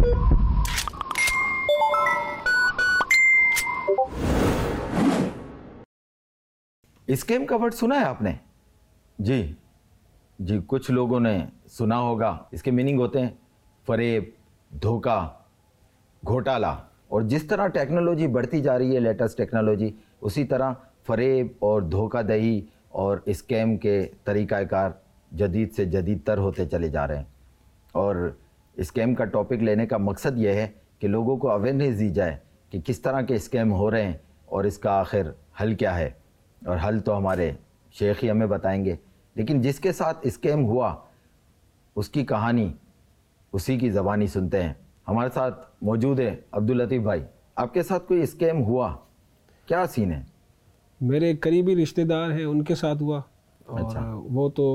Scam का word सुना है आपने? जी जी, कुछ लोगों ने सुना होगा। इसके मीनिंग होते हैं फरेब, धोखा, घोटाला। और जिस तरह टेक्नोलॉजी बढ़ती जा रही है, लेटेस्ट टेक्नोलॉजी, उसी तरह फरेब और धोखाधड़ी और स्कैम के तरीक़ाकार जदीद से जदीदतर होते चले जा रहे हैं। और स्कैम का टॉपिक लेने का मकसद ये है कि लोगों को अवेयरनेस दी जाए कि किस तरह के स्कैम हो रहे हैं और इसका आखिर हल क्या है। और हल तो हमारे शेख ही हमें बताएंगे, लेकिन जिसके साथ स्कैम हुआ उसकी कहानी उसी की ज़बानी सुनते हैं। हमारे साथ मौजूद है अब्दुल लतीफ़ भाई। आपके साथ कोई स्कैम हुआ, क्या सीन है? मेरे करीबी रिश्तेदार हैं, उनके साथ हुआ। और अच्छा। वो तो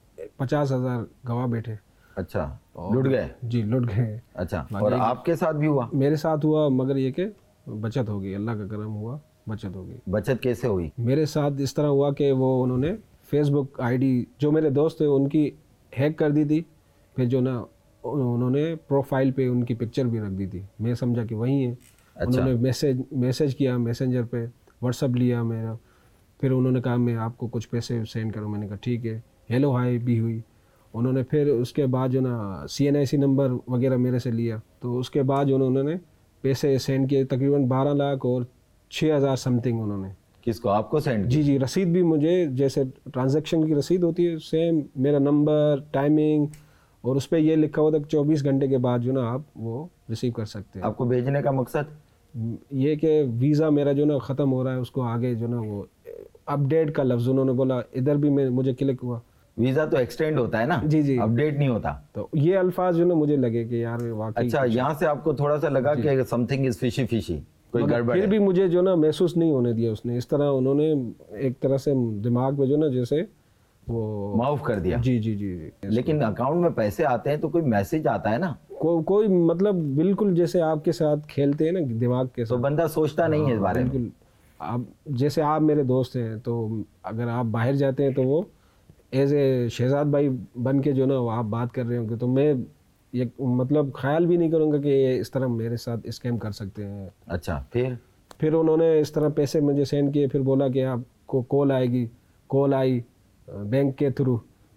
50,000 गवा बैठे। अच्छा, लुट गए? जी, लुट गए। अच्छा, और आपके साथ भी हुआ? मेरे साथ हुआ, मगर ये कि बचत हो गई, अल्लाह का करम हुआ, बचत हो गई। बचत कैसे हुई? मेरे साथ इस तरह हुआ कि वो उन्होंने फेसबुक आईडी जो मेरे दोस्त थे उनकी हैक कर दी थी। फिर जो ना उन्होंने प्रोफाइल पे उनकी पिक्चर भी रख दी थी। मैं समझा कि वही है। अच्छा। उन्होंने मैसेज किया मैसेंजर पे, व्हाट्सअप लिया मेरा। फिर उन्होंने कहा मैं आपको कुछ पैसे सेंड करूँ। मैंने कहा ठीक है। हेलो हाय भी हुई। उन्होंने फिर उसके बाद जो ना CNIC नंबर वगैरह मेरे से लिया। तो उसके बाद जो उन्होंने पैसे सेंड किए, तकरीबन 12 लाख और 6,000 समथिंग उन्होंने। किसको? आपको सेंड? जी जी, रसीद भी मुझे, जैसे ट्रांजैक्शन की रसीद होती है सेम, मेरा नंबर, टाइमिंग, और उस पर यह लिखा हुआ था कि 24 घंटे के बाद जो ना आप वो रिसीव कर सकते हैं। आपको भेजने का मकसद ये कि वीज़ा मेरा जो ना ख़त्म हो रहा है, उसको आगे जो ना वो अपडेट का लफ्ज़ उन्होंने बोला, इधर भी मुझे क्लिक हुआ। वीज़ा तो एक्सटेंड होता है ना? जी जी, अपडेट नहीं होता। तो ये अल्फाज जो ना मुझे लगे कि यार वाकई। अच्छा, यहाँ से आपको थोड़ा सा लगा कि समथिंग इज फिशी फिशी, कोई गड़बड़ है। फिर भी मुझे जो ना महसूस नहीं होने दिया उसने। इस तरह उन्होंने एक तरह से दिमाग में जो ना जैसे वो माफ कर दिया। जी जी जी। लेकिन अकाउंट में पैसे आते हैं तो कोई मैसेज आता है ना? कोई मतलब बिल्कुल जैसे आपके साथ खेलते हैं ना दिमाग के साथ, तो बंदा सोचता नहीं है इस बारे में। बिल्कुल। आप जैसे आप मेरे दोस्त हैं, तो अगर आप बाहर जाते हैं तो वो एज ए शहजाद भाई बन के जो ना आप बात कर रहे होंगे, तो मैं ये मतलब ख्याल भी नहीं करूँगा कि ये इस तरह मेरे साथ स्कैम कर सकते हैं। अच्छा, फिर उन्होंने इस तरह पैसे मुझे सेंड किए। फिर बोला कि आपको कॉल आएगी। कॉल आई बैंक के थ्रू,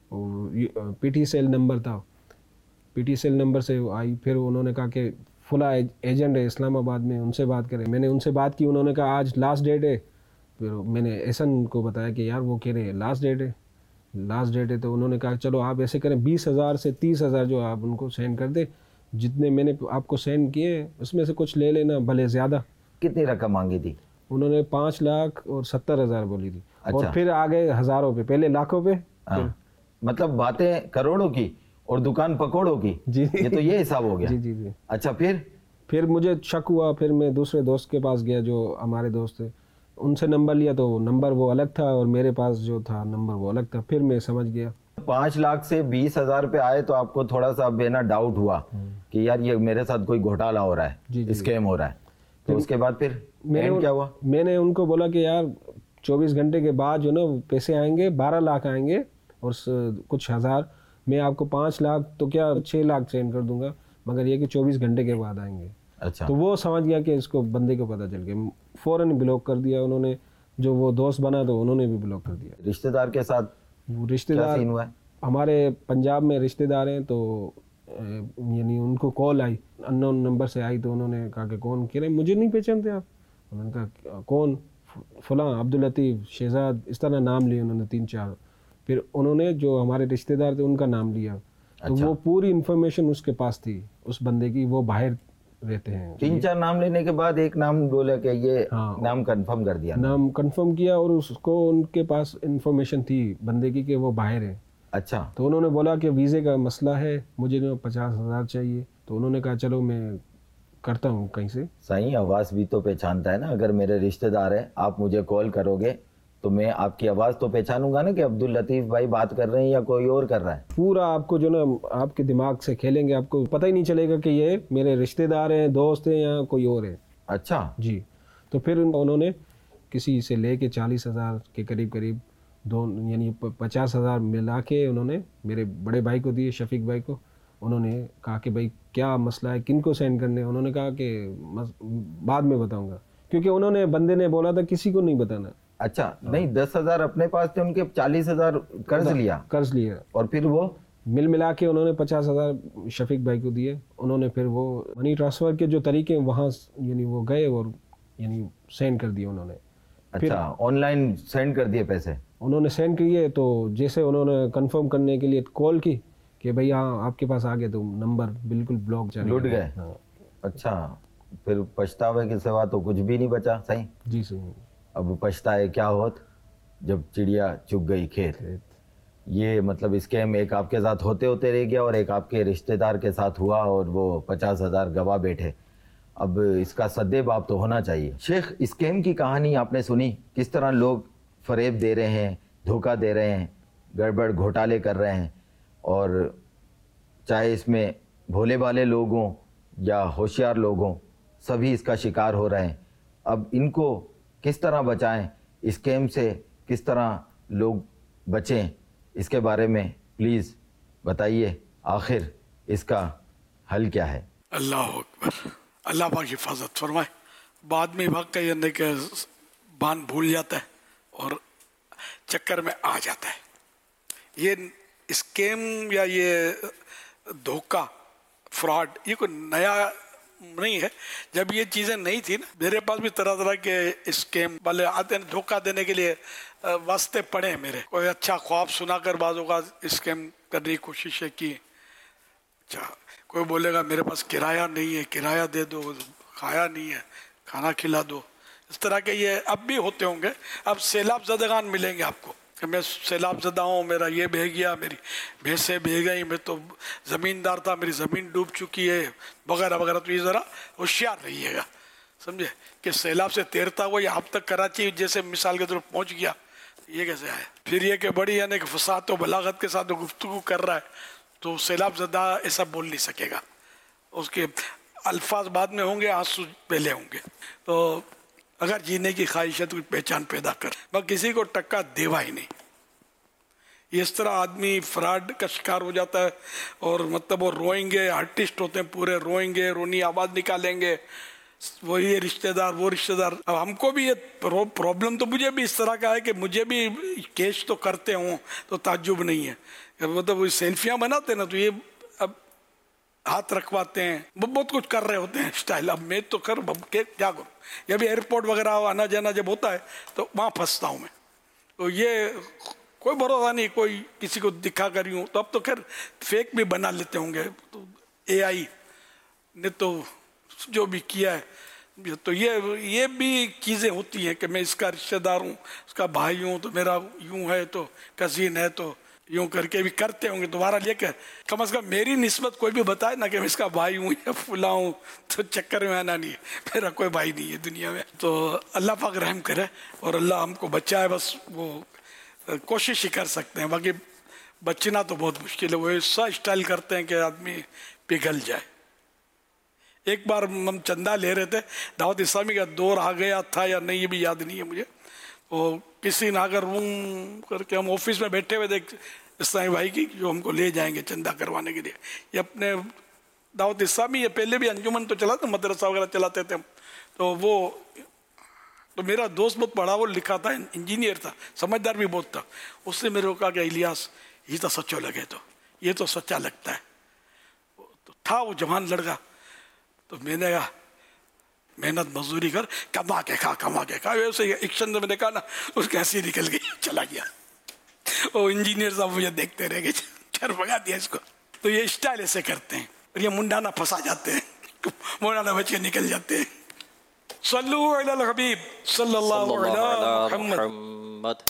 PT सेल नंबर था, PT सेल नंबर से आई। फिर उन्होंने कहा कि फुला एजेंट है इस्लामाबाद में, उनसे बात करें। मैंने उनसे बात की। उन्होंने कहा आज लास्ट डेट है। फिर मैंने एहसन को बताया कि यार वो कह रहे हैं लास्ट डेट है, लास्ट डेट है। तो उन्होंने कहा चलो आप ऐसे करें, 20,000 से 30,000 जो आप उनको सेंड कर दे, जितने मैंने आपको सेंड किए उसमें से कुछ ले लेना, भले ज़्यादा। कितनी रकम मांगी थी? उन्होंने 5,70,000 बोली थी। अच्छा। और फिर आ गए हज़ारों पे, पहले लाखों पे। मतलब बातें करोड़ों की और दुकान पकौड़ों की। जी, ये तो ये हिसाब हो गया। जी जी जी। अच्छा, फिर मुझे शक हुआ। फिर मैं दूसरे दोस्त के पास गया जो हमारे दोस्त थे, उनसे नंबर लिया तो नंबर वो अलग था और मेरे पास जो था नंबर वो अलग था। फिर मैं समझ गया। 5 लाख से 20,000 पे आए तो आपको थोड़ा सा बेना डाउट हुआ कि यार ये मेरे साथ कोई घोटाला हो रहा है, स्कैम हो रहा है। तो उसके बाद फिर क्या हुआ? मैंने उनको बोला कि यार 24 घंटे के बाद जो ना पैसे आएंगे, 12 लाख आएंगे और कुछ हज़ार। मैं आपको 5 लाख तो क्या 6 लाख सेंड कर दूंगा, मगर ये कि 24 घंटे के बाद आएंगे। अच्छा। तो वो समझ गया कि इसको, बंदे को पता चल गया, फ़ौरन ब्लॉक कर दिया उन्होंने। जो वो दोस्त बना तो उन्होंने भी ब्लॉक कर दिया। रिश्तेदार के साथ रिश्तेदार क्या सीन हुआ है? हमारे पंजाब में रिश्तेदार हैं, तो यानी उनको कॉल आई, अननोन नंबर से आई। तो उन्होंने कहा कि कौन? कह रहे मुझे नहीं पहचानते आप। उन्होंने कहा कौन? फलां अब्दुल लतीफ़, शहजाद, इस तरह नाम लिए उन्होंने 3-4। फिर उन्होंने जो हमारे रिश्तेदार थे उनका नाम लिया। तो वो पूरी इन्फॉर्मेशन उसके पास थी उस बंदे की, वो बाहर रहते हैं। 3-4 नाम लेने के बाद एक नाम बोला कि ये नाम कंफर्म कर दिया। नाम कंफर्म किया और उसको उनके पास इन्फॉर्मेशन थी बंदे की कि वो बाहर है। अच्छा। तो उन्होंने बोला कि वीज़े का मसला है, मुझे 50,000 चाहिए। तो उन्होंने कहा चलो मैं करता हूँ कहीं से। सही, आवाज़ भी तो पहचानता है ना। अगर मेरे रिश्तेदार हैं, आप मुझे कॉल करोगे तो मैं आपकी आवाज़ तो पहचानूंगा ना कि अब्दुल लतीफ़ भाई बात कर रहे हैं या कोई और कर रहा है। पूरा आपको जो ना आपके दिमाग से खेलेंगे, आपको पता ही नहीं चलेगा कि ये मेरे रिश्तेदार हैं, दोस्त हैं या कोई और है। अच्छा जी। तो फिर उन्होंने किसी से लेके 40,000 के करीब यानी 50,000 मिला के उन्होंने मेरे बड़े भाई को दिए, शफीक भाई को, उन्होंने कहा कि भाई क्या मसला है, किन को सेंड करने हैं? उन्होंने कहा कि बाद में बताऊंगा, क्योंकि उन्होंने बंदे ने बोला था किसी को नहीं बताना। अच्छा, नहीं 10,000 अपने पास थे उनके, 40,000 कर्ज लिया और फिर वो मिला के उन्होंने 50,000 शफीक भाई को दिए। उन्होंने फिर वो मनी ट्रांसफ़र के जो तरीके वहाँ यानी वो गए और यानी सेंड कर दिए उन्होंने। अच्छा, ऑनलाइन सेंड कर दिए पैसे उन्होंने सेंड किए, तो जैसे उन्होंने कंफर्म करने के लिए कॉल की कि भाई हाँ आपके पास आ गए, तो नंबर बिल्कुल ब्लॉक लूट गए। हाँ। अच्छा, फिर पछतावे के सिवा तो कुछ भी नहीं बचा। सही जी सही। अब पछताए क्या होत जब चिड़िया चुग गई खेत। ये मतलब स्कैम एक आपके साथ होते होते रह गया और एक आपके रिश्तेदार के साथ हुआ और वो 50,000 गवा बैठे। अब इसका सद्देबाब तो होना चाहिए। शेख, स्कैम की कहानी आपने सुनी, किस तरह लोग फरेब दे रहे हैं, धोखा दे रहे हैं, गड़बड़ घोटाले कर रहे हैं, और चाहे इसमें भोले भाले लोग हों या होशियार लोग हों, सभी इसका शिकार हो रहे हैं। अब इनको किस तरह बचाएं, स्कैम से किस तरह लोग बचें, इसके बारे में प्लीज़ बताइए। आखिर इसका हल क्या है? अल्लाह अकबर, अल्लाह पाक हिफाजत फरमाए। बाद में भाग के नहीं के बान भूल जाता है और चक्कर में आ जाता है। ये स्कैम या ये धोखा, फ्रॉड, ये कोई नया नहीं है। जब ये चीज़ें नहीं थी ना, मेरे पास भी तरह तरह के स्कैम वाले आते हैं धोखा देने के लिए। वास्ते पड़े हैं मेरे, कोई अच्छा ख्वाब सुनाकर बाजों का स्कैम करने की कोशिश की। अच्छा, कोई बोलेगा मेरे पास किराया नहीं है, किराया दे दो, खाया नहीं है, खाना खिला दो। इस तरह के ये अब भी होते होंगे। अब सैलाब ज़दगान मिलेंगे आपको कि मैं सैलाब ज़दा हूँ, मेरा ये बह गया, मेरी भैंसें बह गई, मैं तो ज़मींदार था, मेरी ज़मीन डूब चुकी है, वगैरह वगैरह। तो ये ज़रा होशियार रहिएगा, समझे, कि सैलाब से तैरता हुआ ये आप तक कराची जैसे मिसाल के तरफ पहुँच गया, ये कैसे आया। फिर ये कि बड़ी यानी कि फसाद तो बलागत के साथ गुफ्तगू कर रहा है, तो सैलाब ज़दा ऐसा बोल नहीं सकेगा। उसके अल्फाज बाद में होंगे, आंसू पहले होंगे। तो अगर जीने की ख्वाहिश है तो पहचान पैदा कर, मैं किसी को टक्का देवा ही नहीं। इस तरह आदमी फ्रॉड का शिकार हो जाता है और मतलब वो रोएंगे, आर्टिस्ट होते हैं पूरे, रोएंगे, रोनी आवाज़ निकालेंगे, वो ये रिश्तेदार वो रिश्तेदार। अब हमको भी ये प्रॉब्लम तो मुझे भी इस तरह का है कि मुझे भी केस तो करते हों तो ताज्जुब नहीं है। मतलब वो सेल्फियाँ बनाते हैं ना, तो ये अब हाथ रखवाते हैं, वो बहुत कुछ कर रहे होते हैं स्टाइल। अब मैं तो कर क्या करूँ, जब भी एयरपोर्ट वगैरह आना जाना जब होता है तो वहाँ फंसता हूँ मैं। तो ये कोई भरोसा नहीं, कोई किसी को दिखा कर यूँ। तो अब तो खैर फेक भी बना लेते होंगे, तो AI ने तो जो भी किया है। तो ये भी चीज़ें होती हैं कि मैं इसका रिश्तेदार हूँ, उसका भाई हूँ, तो मेरा यूँ है, तो कज़िन है, तो यूँ करके भी करते होंगे। दोबारा लेकर कम से कम मेरी निस्बत कोई भी बताए ना कि मैं इसका भाई हूँ या फुला हूँ, तो चक्कर में आना नहीं है। मेरा कोई भाई नहीं है दुनिया में। तो अल्लाह पाक रहम करे और अल्लाह हमको बचाए, बस वो कोशिश ही कर सकते हैं। बाकी बचना तो बहुत मुश्किल है। वो ऐसा स्टाइल करते हैं कि आदमी पिघल जाए। एक बार हम चंदा ले रहे थे, दावत इस्लामी का दौर आ गया था या नहीं ये भी याद नहीं है मुझे। तो किसी ने अगर रूम करके, हम ऑफिस में बैठे हुए थे इस्लामी भाई की, जो हमको ले जाएंगे चंदा करवाने के लिए। ये अपने दावत इस्लामी, ये पहले भी अंजुमन तो चला था, मदरसा वगैरह चलाते थे हम। तो मेरा दोस्त बहुत बड़ा, वो लिखा था, इंजीनियर था, समझदार भी बहुत था। उसने मेरे को कहा कि इलियास ये तो सच्चो लगे, तो ये तो सच्चा लगता है। तो था वो जवान लड़का, तो मैंने कहा मेहनत मजदूरी कर, कमा के खा। वैसे एक चंद में देखा ना, उसकी हंसी निकल गई, चला गया। वो इंजीनियर साहब मुझे देखते रह गए, चर भगा दिया इसको। तो ये स्टाइल ऐसे करते हैं और ये मुंडाना फंसा जाते हैं, मुंडाना बच के निकल जाते हैं। सल्लल्लाहु अलैहि हबीब सल्लल्लाहु अलैहि मुहम्मद।